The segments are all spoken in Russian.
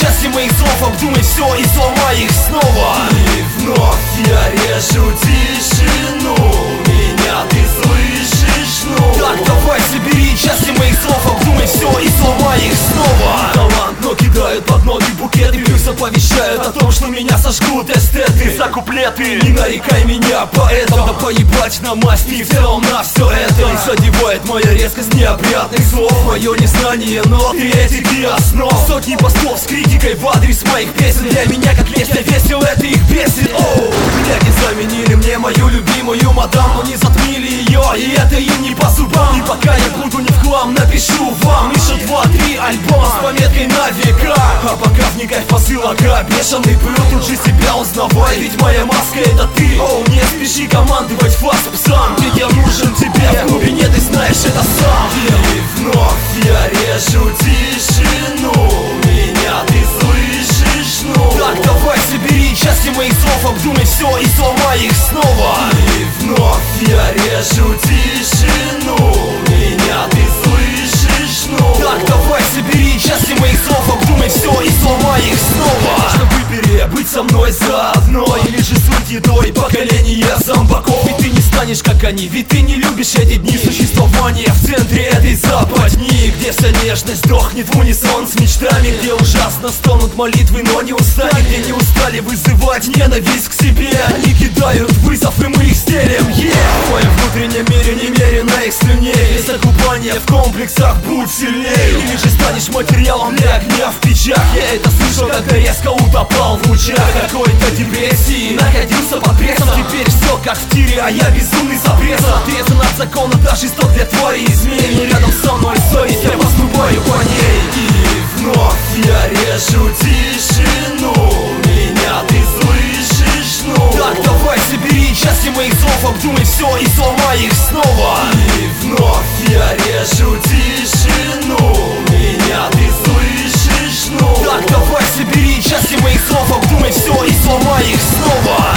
части моих слов, обдумай все и сломай их снова. И вновь я режу тишину, меня ты слышишь, ну? Так давай собери части моих слов, обдумай все и сломай их снова. Талант, но кидают под ноги букеты, плюс оповещают о том, что меня сожгут эстеты за куплеты. Не нарекай меня поэтом, да поебать на масть и в целом на все это. И задевает моя резкость необрядных слов, мое незнание нот и этики основ. Сотни постов с критикой в адрес моих песен, для меня как лестно весел, это их бесит. Оу, блядь, не заменили мне мою любимую мадам, но не затмили ее, и это им не по зубам. И пока я буду не в хлам, напишу вам еще 2-3 альбома с пометкой на века. А пока вникай в посыл, ага, бешеный пыл, тут же себя узнавай, ведь моя маска это ты. Оу, не спеши командовать фаст псам, ведь я нужен тебе в глубине, ты знаешь это сам. И вновь я режу тишину, меня ты слышишь, ну? Так давай собери части моих слов, обдумай все и сломай их снова. И вновь я режу тишину, меня ты слышишь, ну? Так давай собери части моих слов, обдумай все и сломай их снова. Важно выбери, быть со мной заодно, или же суть едой поколения зомбаков. Ведь ты не станешь как они, ведь ты не любишь эти дни существования в центре этой западни, где вся нежность дохнет в унисон с мечтами, где ужасно стонут молитвы, но не устали, где не устали вызывать ненависть к себе. Они кидают вызов, и мы их стелем, В твоем внутреннем мире немерено их слюней, из-за купания в комплексах будь сильней, или же станешь материалом для огня в печах. Я это слышал, когда резко утопал в лучах какой-то депрессии, находился под прессом. Теперь все как в тире, а я безумный запресс. Отрезан от закона, да жесток для твоей измены. Рядом со мной совесть, я поступаю по ней. И вновь я режу тишину, меня ты слышишь, ну? Так давай собери части моих слов, обдумай все и сломай их снова. И вновь я режу тишину, меня ты слышишь, ну? Так давай собери части моих слов, обдумай все и сломай их снова.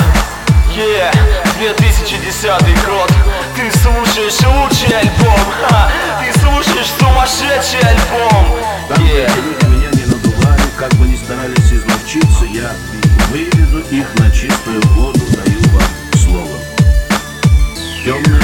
2010 год, ты слушаешь лучший альбом, ты слушаешь сумасшедший альбом. Люди меня не надували, как бы ни старались изловчиться, я выведу их на чистую воду, даю вам слово. Темная